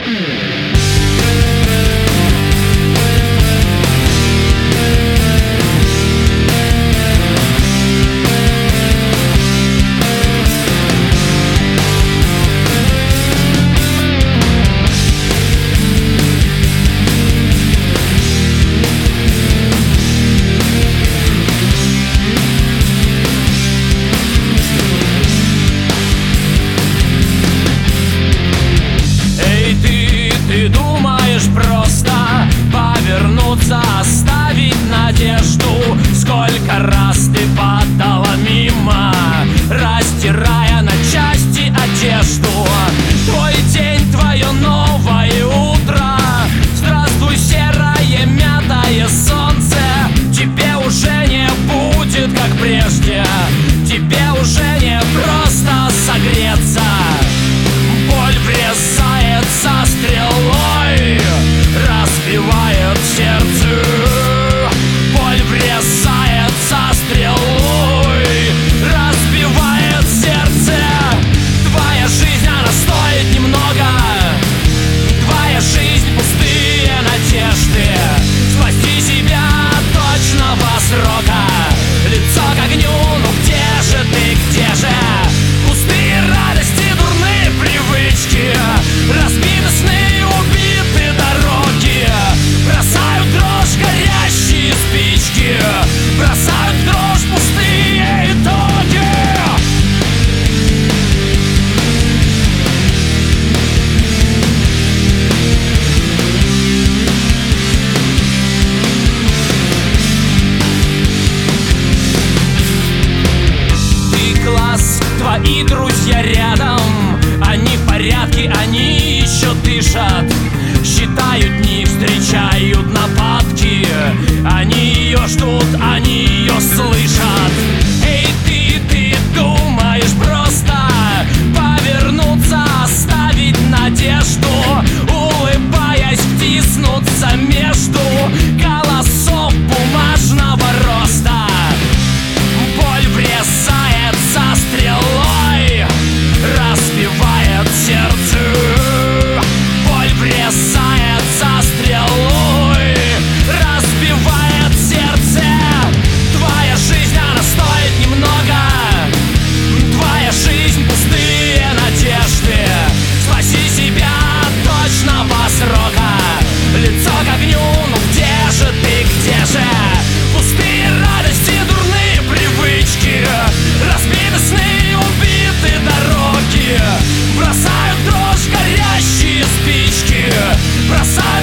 Оставить надежду. Сколько раз ты падала мимо, растирая на части одежду. Твой день, твое новое утро. Здравствуй, серое мятое солнце. Тебе уже не будет, как прежде. Тебе уже не просто согреться. Боль врезается стрелой, разбивает сердце. Боль врезается стрелой, разбивает сердце. Твоя жизнь, она стоит немного. Твоя жизнь пустые надежды. Спасти себя точного срока. Лицо к огню, ну где же ты, где же? Пустые радости, дурные привычки. Разбиты сны, убиты дороги. Бросают дрожь горящие спички. Бросают в дрожь пустые итоги. Ты класс, твои друзья рядом. Они в порядке, они еще дышат. Считают дни, встречают нападки. Они ее ждут, они ее слышат. Эй, ты думаешь просто повернуться, оставить надежду, улыбаясь, втиснуться между голосов бумажного роста. Боль врезается стрелой, разбивает сердце. Боль врезается стрелой, разбивает сердце. Твоя жизнь, она стоит немного. Твоя жизнь пустые надежды. Спаси себя точного срока. Лицо к огню, ну где же ты, где же? Пустые радости, дурные привычки. Разбиты сны, убиты дороги. Бросают в дрожь горящие спички. Бросают